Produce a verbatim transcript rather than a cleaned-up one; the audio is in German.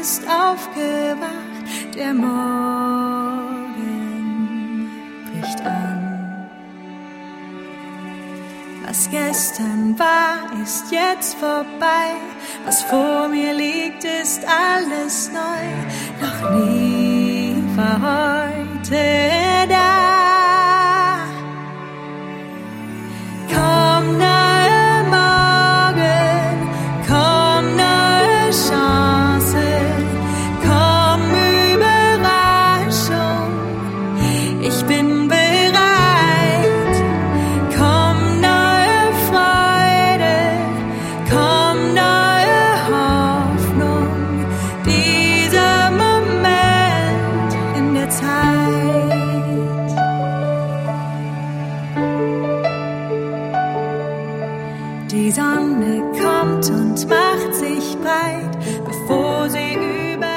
ist aufgewacht, der Morgen bricht an. Was gestern war, ist jetzt vorbei, was vor mir liegt, ist alles neu, noch nie war heute da. Komm, neue Morgen, komm, neue Chance, komm, Überraschung, ich bin bereit. Komm, neue Freude, komm, neue Hoffnung, dieser Moment in der Zeit. Die Sonne kommt und macht sich breit, bevor sie über